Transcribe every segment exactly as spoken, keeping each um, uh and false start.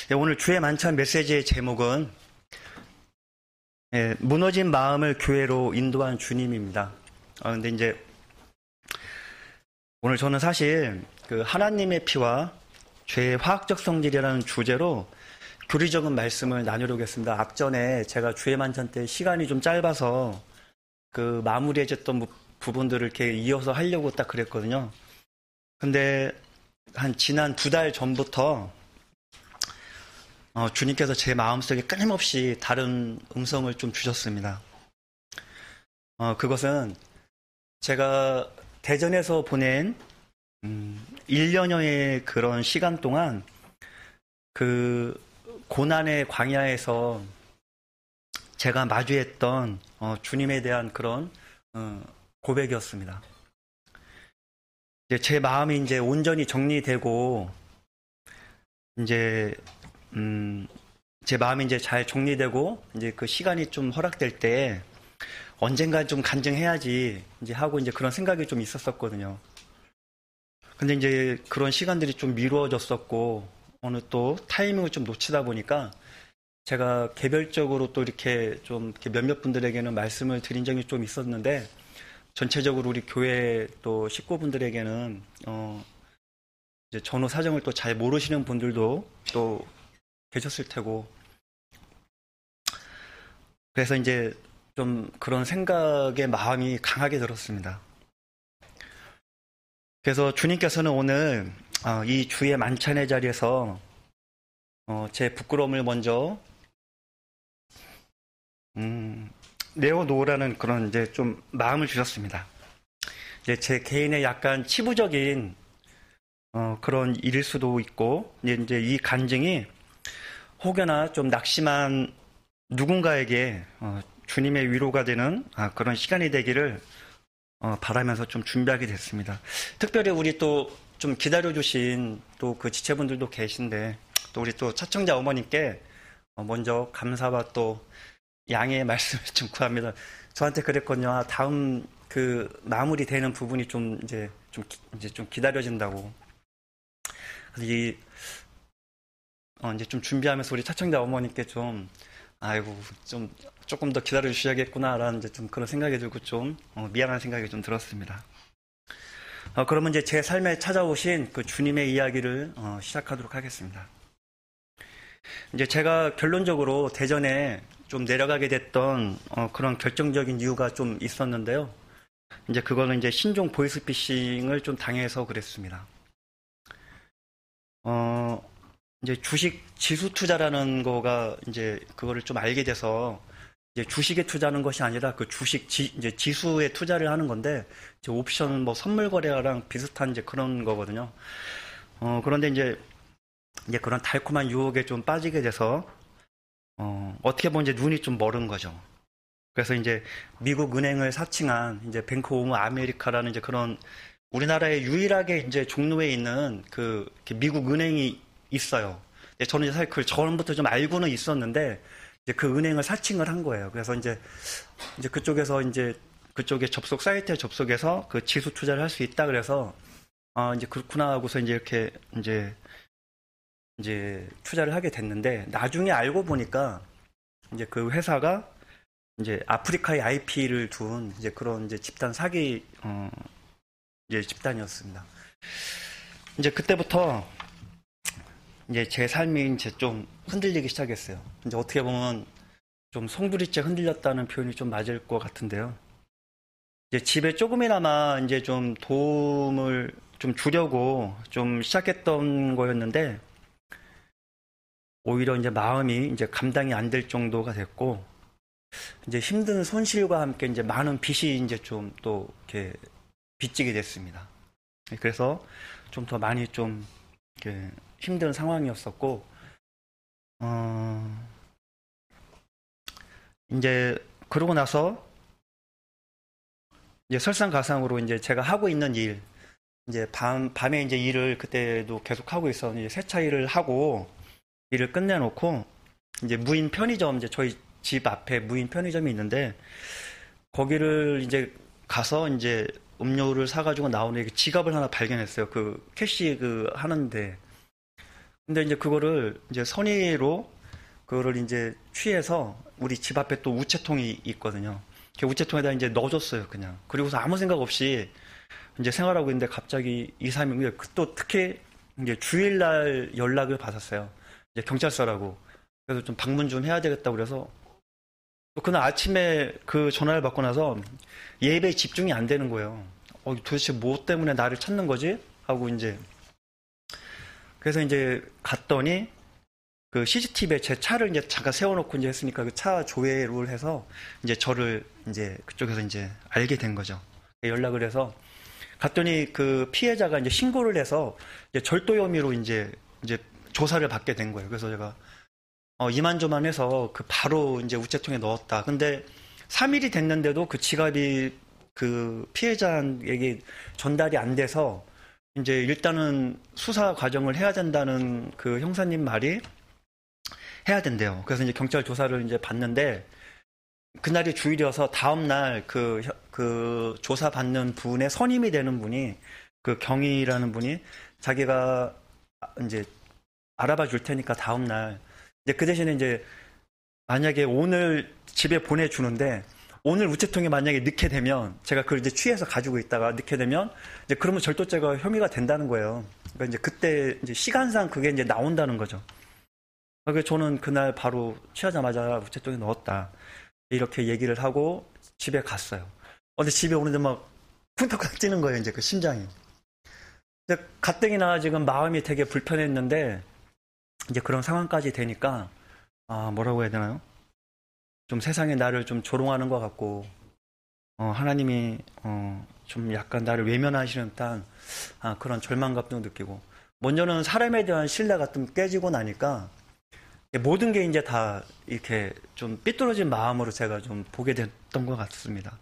예, 오늘 주의 만찬 메시지의 제목은 예, 무너진 마음을 교회로 인도한 주님입니다. 아, 근데 이제 오늘 저는 사실 그 하나님의 피와 죄의 화학적 성질이라는 주제로 교리적인 말씀을 나누려고 했습니다. 앞전에 제가 주의 만찬 때 시간이 좀 짧아서 그 마무리해졌던 부분들을 이렇게 이어서 하려고 딱 그랬거든요. 근데 한 지난 두 달 전부터 어, 주님께서 제 마음속에 끊임없이 다른 음성을 좀 주셨습니다. 어, 그것은 제가 대전에서 보낸 음, 일 년여의 그런 시간 동안 그 고난의 광야에서 제가 마주했던 어, 주님에 대한 그런 어, 고백이었습니다. 이제 제 마음이 이제 온전히 정리되고 이제 음, 제 마음이 이제 잘 정리되고 이제 그 시간이 좀 허락될 때 언젠가 좀 간증해야지 이제 하고 이제 그런 생각이 좀 있었었거든요. 근데 이제 그런 시간들이 좀 미루어졌었고 어느 또 타이밍을 좀 놓치다 보니까 제가 개별적으로 또 이렇게 좀 이렇게 몇몇 분들에게는 말씀을 드린 적이 좀 있었는데 전체적으로 우리 교회 또 식구분들에게는 어 이제 전후 사정을 또 잘 모르시는 분들도 또 계셨을 테고 그래서 이제 좀 그런 생각의 마음이 강하게 들었습니다. 그래서 주님께서는 오늘 이 주의 만찬의 자리에서 제 부끄러움을 먼저 음, 내어놓으라는 그런 이제 좀 마음을 주셨습니다. 이제 제 개인의 약간 치부적인 어, 그런 일일 수도 있고 이제 이 간증이 혹여나 좀 낙심한 누군가에게 어, 주님의 위로가 되는 아, 그런 시간이 되기를 어, 바라면서 좀 준비하게 됐습니다. 특별히 우리 또 좀 기다려주신 또 그 지체분들도 계신데 또 우리 또 차청자 어머님께 어, 먼저 감사와 또 양해의 말씀을 좀 구합니다. 저한테 그랬거든요. 아, 다음 그 마무리 되는 부분이 좀 이제 좀 이제 좀 기다려진다고. 그래서 이 어, 이제 좀 준비하면서 우리 차청자 어머님께 좀 아이고 좀 조금 더 기다려 주셔야겠구나라는 이제 좀 그런 생각이 들고 좀 어, 미안한 생각이 좀 들었습니다. 어, 그러면 이제 제 삶에 찾아오신 그 주님의 이야기를 어, 시작하도록 하겠습니다. 이제 제가 결론적으로 대전에 좀 내려가게 됐던 어, 그런 결정적인 이유가 좀 있었는데요. 이제 그거는 이제 신종 보이스피싱을 좀 당해서 그랬습니다. 어, 이제 주식 지수 투자라는 거가 이제 그거를 좀 알게 돼서 이제 주식에 투자하는 것이 아니라 그 주식 지, 이제 지수에 투자를 하는 건데 이제 옵션 뭐 선물 거래랑 비슷한 이제 그런 거거든요. 어, 그런데 이제 이제 그런 달콤한 유혹에 좀 빠지게 돼서 어, 어떻게 보면 이제 눈이 좀 멀은 거죠. 그래서 이제 미국 은행을 사칭한 이제 뱅크 오브 아메리카라는 이제 그런 우리나라에 유일하게 이제 종로에 있는 그 미국 은행이 있어요. 저는 사실 그걸 처음부터 좀 알고는 있었는데 이제 그 은행을 사칭을 한 거예요. 그래서 이제 이제 그쪽에서 이제 그쪽에 접속 사이트에 접속해서 그 지수 투자를 할 수 있다 그래서 아 이제 그렇구나 하고서 이제 이렇게 이제 이제 투자를 하게 됐는데 나중에 알고 보니까 이제 그 회사가 이제 아프리카에 아이피를 둔 이제 그런 이제 집단 사기 어 이제 집단이었습니다. 이제 그때부터 이제 제 삶이 이제 좀 흔들리기 시작했어요. 이제 어떻게 보면 좀 송두리째 흔들렸다는 표현이 좀 맞을 것 같은데요. 이제 집에 조금이나마 이제 좀 도움을 좀 주려고 좀 시작했던 거였는데 오히려 이제 마음이 이제 감당이 안 될 정도가 됐고 이제 힘든 손실과 함께 이제 많은 빚이 이제 좀 또 이렇게 빚지게 됐습니다. 그래서 좀 더 많이 좀 이렇게 힘든 상황이었었고, 어, 이제 그러고 나서 이제 설상가상으로 이제 제가 하고 있는 일, 이제 밤 밤에 이제 일을 그때도 계속 하고 있었는데 세차 일을 하고 일을 끝내놓고 이제 무인 편의점 이제 저희 집 앞에 무인 편의점이 있는데 거기를 이제 가서 이제 음료를 사가지고 나오는 지갑을 하나 발견했어요. 그 캐시 그 하는데 근데 이제 그거를 이제 선의로 그거를 이제 취해서 우리 집 앞에 또 우체통이 있거든요. 그 우체통에다 이제 넣어줬어요, 그냥. 그리고서 아무 생각 없이 이제 생활하고 있는데 갑자기 이, 삼 일 후에 또 특히 이제 주일날 연락을 받았어요. 이제 경찰서라고. 그래서 좀 방문 좀 해야 되겠다고 그래서 또 그날 아침에 그 전화를 받고 나서 예배에 집중이 안 되는 거예요. 어, 도대체 뭐 때문에 나를 찾는 거지? 하고 이제 그래서 이제 갔더니 그 씨씨티비에 제 차를 이제 잠깐 세워놓고 이제 했으니까 그 차 조회를 해서 이제 저를 이제 그쪽에서 이제 알게 된 거죠. 연락을 해서 갔더니 그 피해자가 이제 신고를 해서 이제 절도 혐의로 이제 이제 조사를 받게 된 거예요. 그래서 제가 어, 이만저만해서 그 바로 이제 우체통에 넣었다. 근데 삼 일이 됐는데도 그 지갑이 그 피해자에게 전달이 안 돼서 이제 일단은 수사 과정을 해야 된다는 그 형사님 말이 해야 된대요. 그래서 이제 경찰 조사를 이제 받는데 그날이 주일이어서 다음날 그, 그 조사 받는 분의 선임이 되는 분이 그 경위라는 분이 자기가 이제 알아봐 줄 테니까 다음날 이제 그 대신에 이제 만약에 오늘 집에 보내주는데 오늘 우체통에 만약에 넣게 되면 제가 그걸 이제 취해서 가지고 있다가 넣게 되면 이제 그러면 절도죄가 혐의가 된다는 거예요. 그러니까 이제 그때 이제 시간상 그게 이제 나온다는 거죠. 그래서 저는 그날 바로 취하자마자 우체통에 넣었다. 이렇게 얘기를 하고 집에 갔어요. 근데 집에 오는데 막 쿵떡쿵떡 뛰는 거예요, 이제 그 심장이. 근데 가뜩이나 지금 마음이 되게 불편했는데 이제 그런 상황까지 되니까 아, 뭐라고 해야 되나요? 좀 세상에 나를 좀 조롱하는 것 같고 어, 하나님이 어, 좀 약간 나를 외면하시는 듯한 아, 그런 절망감도 느끼고 먼저는 사람에 대한 신뢰가 좀 깨지고 나니까 모든 게 이제 다 이렇게 좀 삐뚤어진 마음으로 제가 좀 보게 됐던 것 같습니다.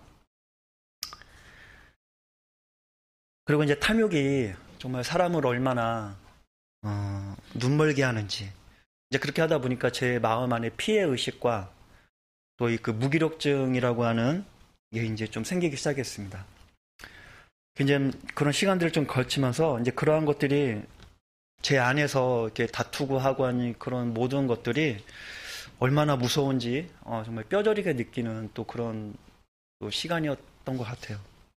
그리고 이제 탐욕이 정말 사람을 얼마나 어, 눈멀게 하는지 이제 그렇게 하다 보니까 제 마음 안에 피해 의식과 또 이 그 무기력증이라고 하는 게 이제 좀 생기기 시작했습니다. 이제 그런 시간들을 좀 걸치면서 이제 그러한 것들이 제 안에서 이렇게 다투고 하고 하는 그런 모든 것들이 얼마나 무서운지 어, 정말 뼈저리게 느끼는 또 그런 또 시간이었던 것 같아요.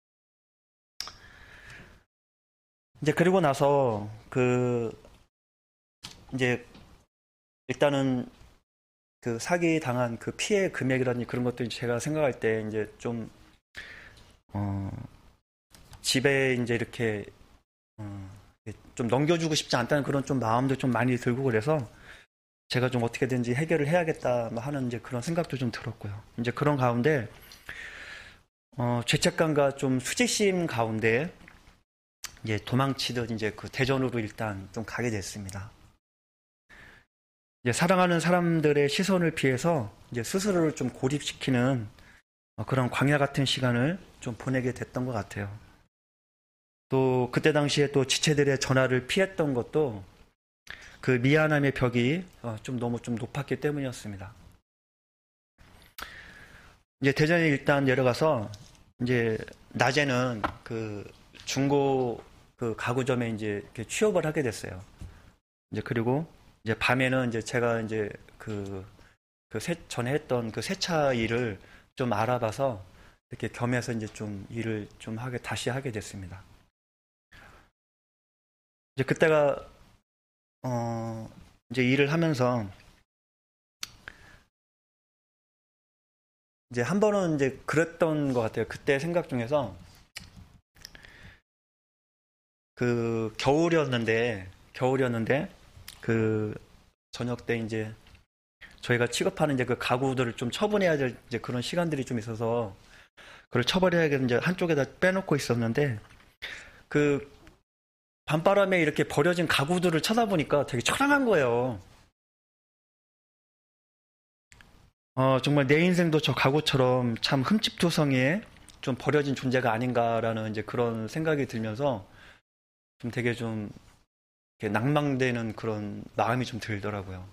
이제 그리고 나서 그 이제 일단은 그 사기 당한 그 피해 금액이라든지 그런 것들 제가 생각할 때 이제 좀 어, 집에 이제 이렇게 어, 좀 넘겨주고 싶지 않다는 그런 좀 마음도 좀 많이 들고 그래서 제가 좀 어떻게든지 해결을 해야겠다 하는 이제 그런 생각도 좀 들었고요. 이제 그런 가운데 어, 죄책감과 좀 수치심 가운데 이제 도망치듯 이제 그 대전으로 일단 좀 가게 됐습니다. 이제 사랑하는 사람들의 시선을 피해서 이제 스스로를 좀 고립시키는 그런 광야 같은 시간을 좀 보내게 됐던 것 같아요. 또 그때 당시에 또 지체들의 전화를 피했던 것도 그 미안함의 벽이 좀 너무 좀 높았기 때문이었습니다. 이제 대전에 일단 내려가서 이제 낮에는 그 중고 그 가구점에 이제 이렇게 취업을 하게 됐어요. 이제 그리고 이제 밤에는 이제 제가 이제 그, 그 세, 전에 했던 그 세차 일을 좀 알아봐서 이렇게 겸해서 이제 좀 일을 좀 하게, 다시 하게 됐습니다. 이제 그때가, 어, 이제 일을 하면서 이제 한 번은 이제 그랬던 것 같아요. 그때 생각 중에서 그 겨울이었는데, 겨울이었는데, 그 저녁 때 이제 저희가 취급하는 이제 그 가구들을 좀 처분해야 될 이제 그런 시간들이 좀 있어서 그걸 처벌해야겠는 이제 한쪽에다 빼놓고 있었는데 그 밤바람에 이렇게 버려진 가구들을 쳐다보니까 되게 처량한 거예요. 어, 정말 내 인생도 저 가구처럼 참 흠집투성이에 좀 버려진 존재가 아닌가라는 이제 그런 생각이 들면서 좀 되게 좀 낭망되는 그런 마음이 좀 들더라고요.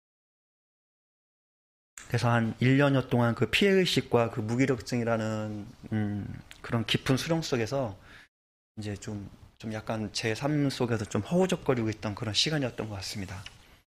그래서 한 일 년여 동안 그 피해의식과 그 무기력증이라는 음, 그런 깊은 수렁 속에서 이제 좀 좀 약간 제 삶 속에서 좀 허우적거리고 있던 그런 시간이었던 것 같습니다.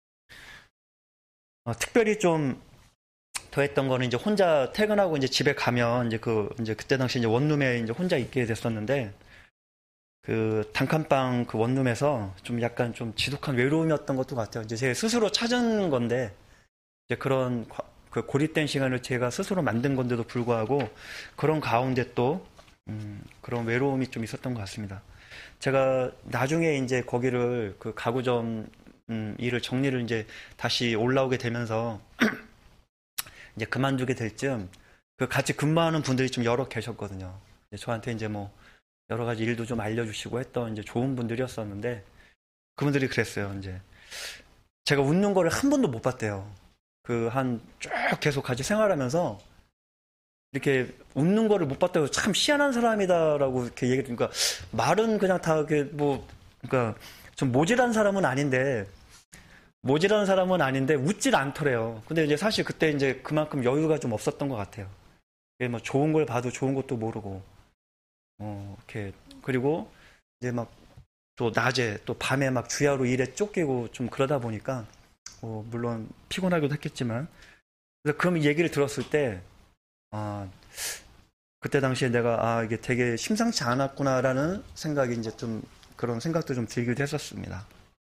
어, 특별히 좀 더했던 거는 이제 혼자 퇴근하고 이제 집에 가면 이제 그 이제 그때 당시 이제 원룸에 이제 혼자 있게 됐었는데 그 단칸방 그 원룸에서 좀 약간 좀 지독한 외로움이었던 것도 같아요. 이제 제 스스로 찾은 건데 이제 그런 과- 그 고립된 시간을 제가 스스로 만든 건데도 불구하고 그런 가운데 또 음, 그런 외로움이 좀 있었던 것 같습니다. 제가 나중에 이제 거기를 그 가구점 음, 일을 정리를 이제 다시 올라오게 되면서 이제 그만두게 될 즈음 그 같이 근무하는 분들이 좀 여러 계셨거든요. 이제 저한테 이제 뭐 여러 가지 일도 좀 알려주시고 했던 이제 좋은 분들이었었는데 그분들이 그랬어요. 이제 제가 웃는 거를 한 번도 못 봤대요. 그 한 쭉 계속 같이 생활하면서 이렇게 웃는 거를 못 봤다고 참 희한한 사람이다라고 이렇게 얘기를 그러니까 말은 그냥 다 이렇게 뭐 그러니까 좀 모질한 사람은 아닌데 모질한 사람은 아닌데 웃질 않더래요. 근데 이제 사실 그때 이제 그만큼 여유가 좀 없었던 것 같아요. 이게 뭐 좋은 걸 봐도 좋은 것도 모르고 어 이렇게 그리고 이제 막 또 낮에 또 밤에 막 주야로 일에 쫓기고 좀 그러다 보니까 어 물론 피곤하기도 했겠지만 그래서 그럼 얘기를 들었을 때 아, 그때 당시에 내가 아 이게 되게 심상치 않았구나라는 생각이 이제 좀 그런 생각도 좀 들기도 했었습니다.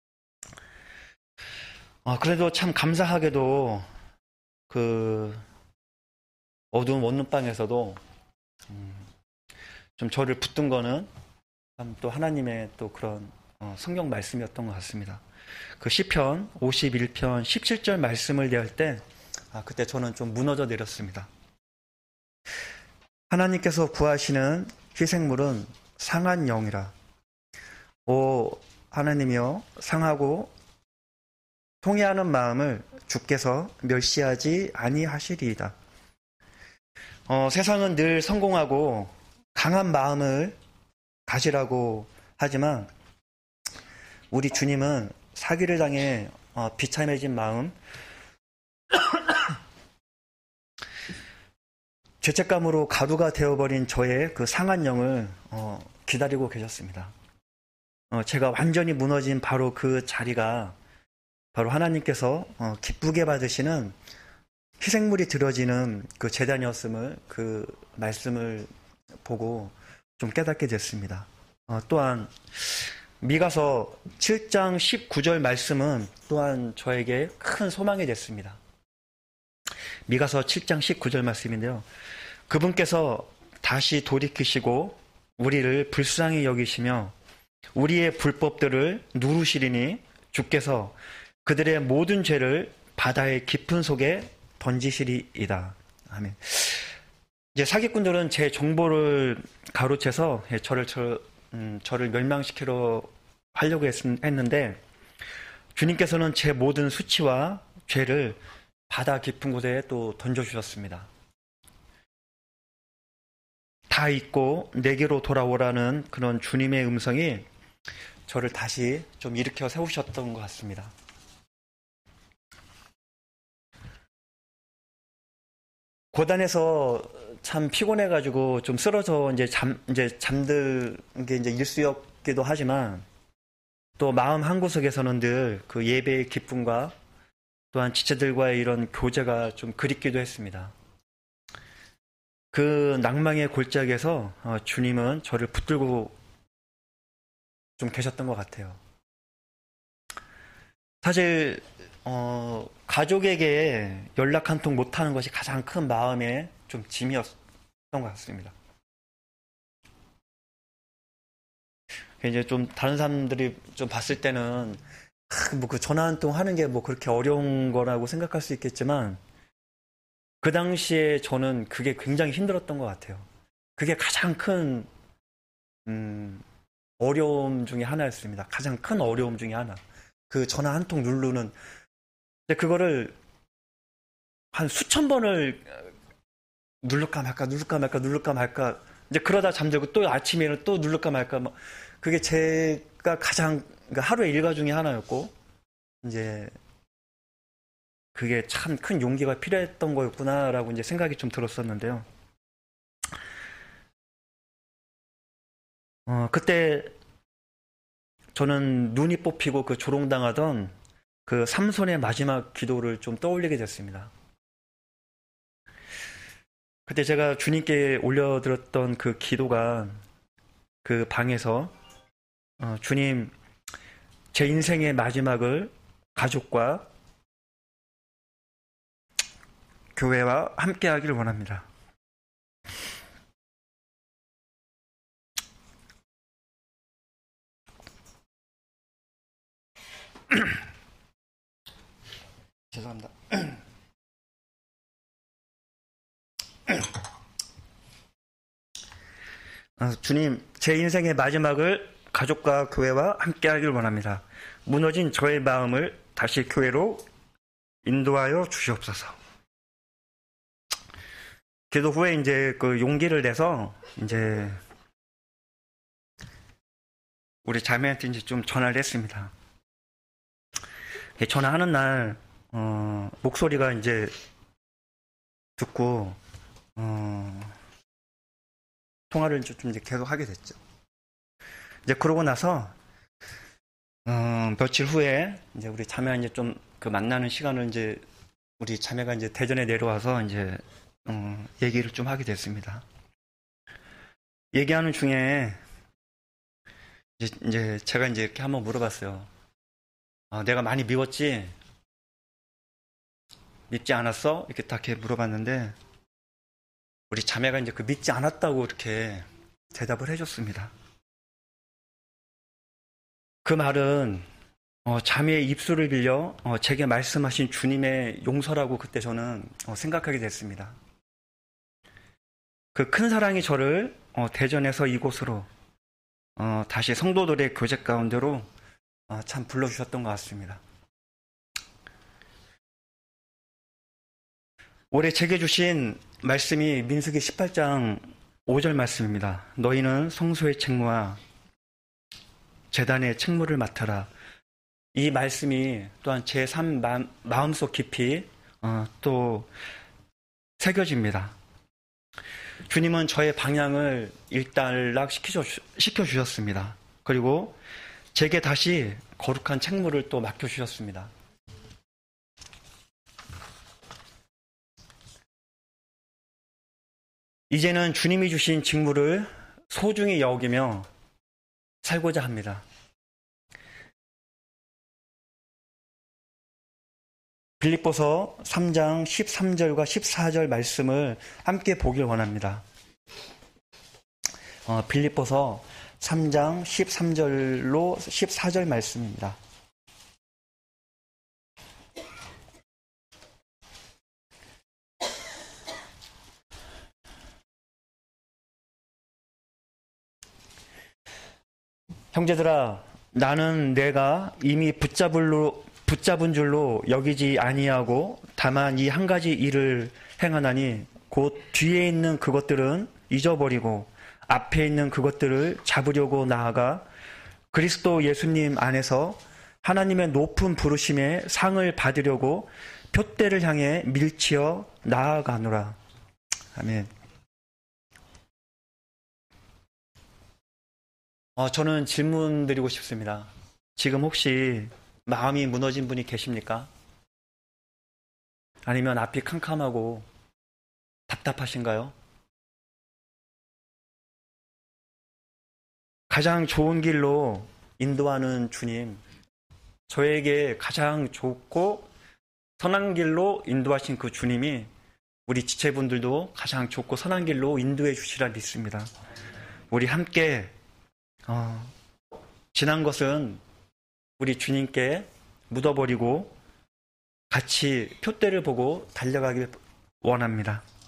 아, 그래도 참 감사하게도 그 어두운 원룸방에서도 음, 좀 저를 붙든 거는 참 또 하나님의 또 그런 어, 성경 말씀이었던 것 같습니다. 그 시편 오십일 편 십칠 절 말씀을 대할 때 아, 그때 저는 좀 무너져 내렸습니다. 하나님께서 구하시는 희생물은 상한 영이라. 오 하나님이여 상하고 통회하는 마음을 주께서 멸시하지 아니하시리이다. 어, 세상은 늘 성공하고 강한 마음을 가지라고 하지만 우리 주님은 사기를 당해 어, 비참해진 마음, 죄책감으로 가루가 되어버린 저의 그 상한 영을 어, 기다리고 계셨습니다. 어, 제가 완전히 무너진 바로 그 자리가 바로 하나님께서 어, 기쁘게 받으시는 희생물이 드려지는 그 제단이었음을 그 말씀을 보고 좀 깨닫게 됐습니다. 어, 또한 미가서 칠 장 십구 절 말씀은 또한 저에게 큰 소망이 됐습니다. 미가서 칠 장 십구 절 말씀인데요. 그분께서 다시 돌이키시고 우리를 불쌍히 여기시며 우리의 불법들을 누르시리니 주께서 그들의 모든 죄를 바다의 깊은 속에 던지시리이다. 아멘. 이제 사기꾼들은 제 정보를 가로채서 저를 저, 음, 저를 멸망시키려 하려고 했, 했는데 주님께서는 제 모든 수치와 죄를 바다 깊은 곳에 또 던져주셨습니다. 다 잊고 내게로 돌아오라는 그런 주님의 음성이 저를 다시 좀 일으켜 세우셨던 것 같습니다. 고단에서 참 피곤해가지고 좀 쓰러져 이제 잠, 이제 잠든 게 이제 일수였기도 하지만 또 마음 한구석에서는 늘 그 예배의 기쁨과 또한 지체들과의 이런 교제가 좀 그립기도 했습니다. 그 낭망의 골짜기에서 어, 주님은 저를 붙들고 좀 계셨던 것 같아요. 사실 어, 가족에게 연락 한 통 못하는 것이 가장 큰 마음의 좀 짐이었던 것 같습니다. 이제 좀 다른 사람들이 좀 봤을 때는 뭐 그 전화 한 통 하는 게 뭐 그렇게 어려운 거라고 생각할 수 있겠지만 그 당시에 저는 그게 굉장히 힘들었던 것 같아요. 그게 가장 큰 음, 어려움 중에 하나였습니다. 가장 큰 어려움 중에 하나. 그 전화 한 통 누르는. 근데 그거를 한 수천 번을 누를까 말까, 누를까 말까, 누를까 말까. 이제 그러다 잠들고 또 아침에는 또 누를까 말까. 막 그게 제가 가장 그러니까 하루의 일과 중에 하나였고, 이제 그게 참 큰 용기가 필요했던 거였구나라고 이제 생각이 좀 들었었는데요. 어, 그때 저는 눈이 뽑히고 그 조롱당하던 그 삼손의 마지막 기도를 좀 떠올리게 됐습니다. 그때 제가 주님께 올려드렸던 그 기도가 그 방에서 어, 주님, 제 인생의 마지막을 가족과 교회와 함께 하기를 원합니다. 죄송합니다. 아, 주님, 제 인생의 마지막을 가족과 교회와 함께 하길 원합니다. 무너진 저의 마음을 다시 교회로 인도하여 주시옵소서. 기도 후에 이제 그 용기를 내서 이제 우리 자매한테 이제 좀 전화를 했습니다. 전화하는 날, 어, 목소리가 이제 듣고, 어, 통화를 좀 이제 계속 하게 됐죠. 이제 그러고 나서, 어, 며칠 후에 이제 우리 자매가 이제 좀 그 만나는 시간을 이제 우리 자매가 이제 대전에 내려와서 이제, 어, 얘기를 좀 하게 됐습니다. 얘기하는 중에 이제, 이제 제가 이제 이렇게 한번 물어봤어요. 아, 내가 많이 미웠지? 믿지 않았어? 이렇게 딱 이렇게 물어봤는데, 우리 자매가 이제 그 믿지 않았다고 이렇게 대답을 해줬습니다. 그 말은, 어, 자매의 입술을 빌려, 어, 제게 말씀하신 주님의 용서라고 그때 저는 어, 생각하게 됐습니다. 그 큰 사랑이 저를 어, 대전에서 이곳으로, 어, 다시 성도들의 교제 가운데로 어, 참 불러주셨던 것 같습니다. 올해 제게 주신 말씀이 민수기 십팔 장 오 절 말씀입니다. 너희는 성소의 책무와 제단의 책무를 맡아라. 이 말씀이 또한 제 삶 마음속 깊이 어, 또 새겨집니다. 주님은 저의 방향을 일단락 시켜주셨습니다. 그리고 제게 다시 거룩한 책무를 또 맡겨주셨습니다. 이제는 주님이 주신 직무를 소중히 여기며 살고자 합니다. 빌립보서 삼 장 십삼 절과 십사 절 말씀을 함께 보길 원합니다. 어, 빌립보서 삼 장 십삼 절로 십사 절 말씀입니다. 형제들아, 나는 내가 이미 붙잡을로, 붙잡은 줄로 여기지 아니하고 다만 이 한 가지 일을 행하나니 곧 뒤에 있는 그것들은 잊어버리고 앞에 있는 그것들을 잡으려고 나아가 그리스도 예수님 안에서 하나님의 높은 부르심의 상을 받으려고 표대를 향해 밀치어 나아가노라. 아멘. 어, 저는 질문 드리고 싶습니다. 지금 혹시 마음이 무너진 분이 계십니까? 아니면 앞이 캄캄하고 답답하신가요? 가장 좋은 길로 인도하는 주님, 저에게 가장 좋고 선한 길로 인도하신 그 주님이 우리 지체분들도 가장 좋고 선한 길로 인도해 주시라 믿습니다. 우리 함께 어, 지난 것은 우리 주님께 묻어버리고 같이 표대를 보고 달려가길 원합니다.